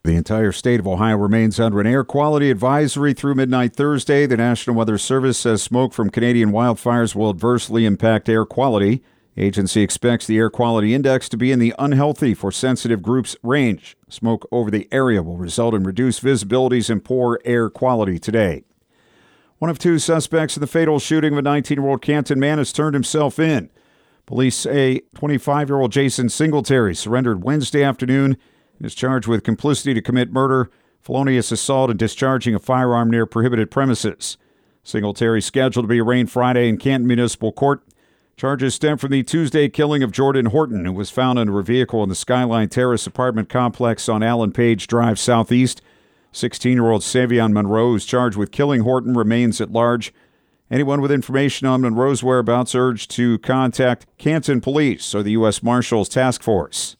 The entire state of Ohio remains under an air quality advisory through midnight Thursday. The National Weather Service says smoke from Canadian wildfires will adversely impact air quality. The agency expects the air quality index to be in the unhealthy for sensitive groups range. Smoke over the area will result in reduced visibilities and poor air quality today. One of two suspects in the fatal shooting of a 19-year-old Canton man has turned himself in. Police say 25-year-old Jason Singletary surrendered Wednesday afternoon and is charged with complicity to commit murder, felonious assault, and discharging a firearm near prohibited premises. Singletary is scheduled to be arraigned Friday in Canton Municipal Court. Charges stem from the Tuesday killing of Jordan Horton, who was found under a vehicle in the Skyline Terrace apartment complex on Allen Page Drive Southeast. 16-year-old Savion Monroe, who's charged with killing Horton, remains at large. Anyone with information on Monroe's whereabouts urged to contact Canton Police or the U.S. Marshals Task Force.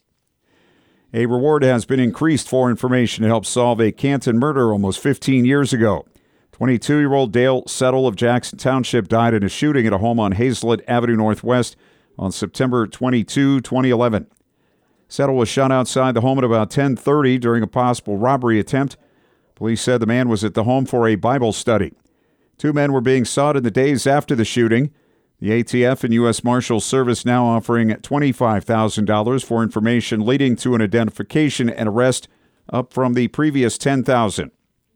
A reward has been increased for information to help solve a Canton murder almost 15 years ago. 22-year-old Dale Settle of Jackson Township died in a shooting at a home on Hazelet Avenue Northwest on September 22, 2011. Settle was shot outside the home at about 10:30 during a possible robbery attempt. Police said the man was at the home for a Bible study. Two men were being sought in the days after the shooting. The ATF and U.S. Marshals Service now offering $25,000 for information leading to an identification and arrest, up from the previous $10,000.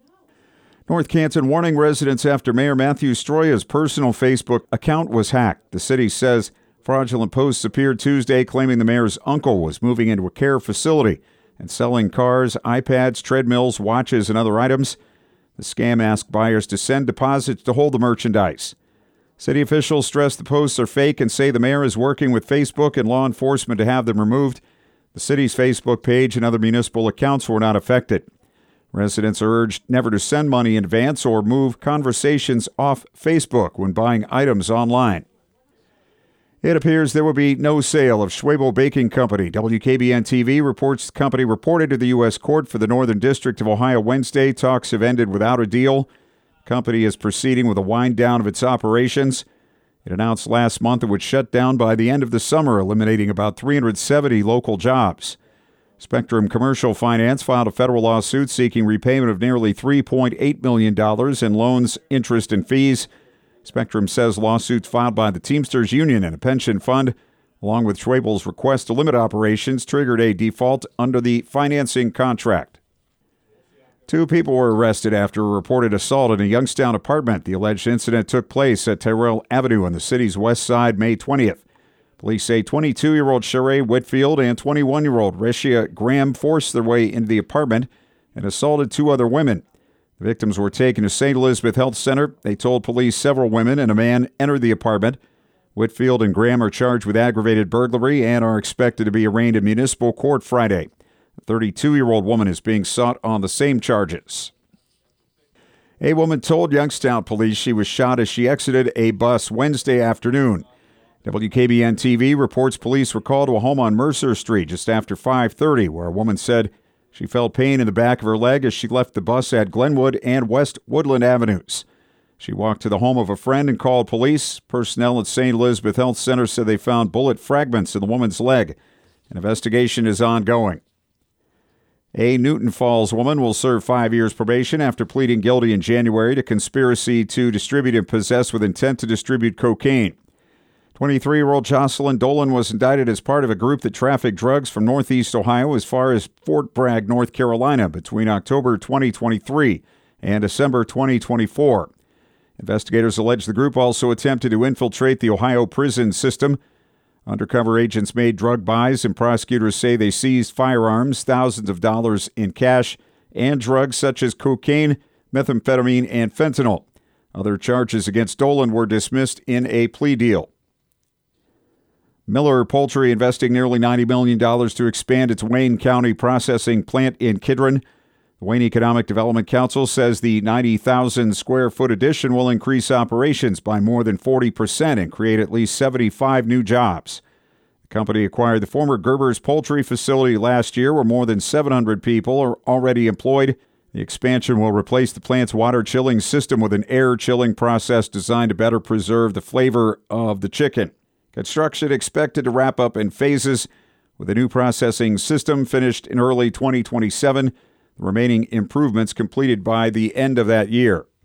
North Canton warning residents after Mayor Matthew Stroya's personal Facebook account was hacked. The city says fraudulent posts appeared Tuesday claiming the mayor's uncle was moving into a care facility and selling cars, iPads, treadmills, watches, and other items. The scam asked buyers to send deposits to hold the merchandise. City officials stress the posts are fake and say the mayor is working with Facebook and law enforcement to have them removed. The city's Facebook page and other municipal accounts were not affected. Residents are urged never to send money in advance or move conversations off Facebook when buying items online. It appears there will be no sale of Schwebel Baking Company. WKBN-TV reports the company reported to the U.S. Court for the Northern District of Ohio Wednesday. Talks have ended without a deal. The company is proceeding with a wind down of its operations. It announced last month it would shut down by the end of the summer, eliminating about 370 local jobs. Spectrum Commercial Finance filed a federal lawsuit seeking repayment of nearly $3.8 million in loans, interest, and fees. Spectrum says lawsuits filed by the Teamsters Union and a pension fund, along with Schwebel's request to limit operations, triggered a default under the financing contract. Two people were arrested after a reported assault in a Youngstown apartment. The alleged incident took place at Tyrrell Avenue on the city's west side May 20th. Police say 22-year-old Sheree Whitfield and 21-year-old Reshia Graham forced their way into the apartment and assaulted two other women. The victims were taken to St. Elizabeth Health Center. They told police several women and a man entered the apartment. Whitfield and Graham are charged with aggravated burglary and are expected to be arraigned in municipal court Friday. A 32-year-old woman is being sought on the same charges. A woman told Youngstown police she was shot as she exited a bus Wednesday afternoon. WKBN-TV reports police were called to a home on Mercer Street just after 5:30, where a woman said she felt pain in the back of her leg as she left the bus at Glenwood and West Woodland Avenues. She walked to the home of a friend and called police. Personnel at St. Elizabeth Health Center said they found bullet fragments in the woman's leg. An investigation is ongoing. A Newton Falls woman will serve 5 years probation after pleading guilty in January to conspiracy to distribute and possess with intent to distribute cocaine. 23-year-old Jocelyn Dolan was indicted as part of a group that trafficked drugs from northeast Ohio as far as Fort Bragg, North Carolina, between October 2023 and December 2024. Investigators allege the group also attempted to infiltrate the Ohio prison system. Undercover agents made drug buys, and prosecutors say they seized firearms, thousands of dollars in cash, and drugs such as cocaine, methamphetamine, and fentanyl. Other charges against Dolan were dismissed in a plea deal. Miller Poultry investing nearly $90 million to expand its Wayne County processing plant in Kidron. The Wayne Economic Development Council says the 90,000 square foot addition will increase operations by more than 40% and create at least 75 new jobs. The company acquired the former Gerber's Poultry facility last year, where more than 700 people are already employed. The expansion will replace the plant's water chilling system with an air chilling process designed to better preserve the flavor of the chicken. Construction expected to wrap up in phases, with a new processing system finished in early 2027. the remaining improvements completed by the end of that year.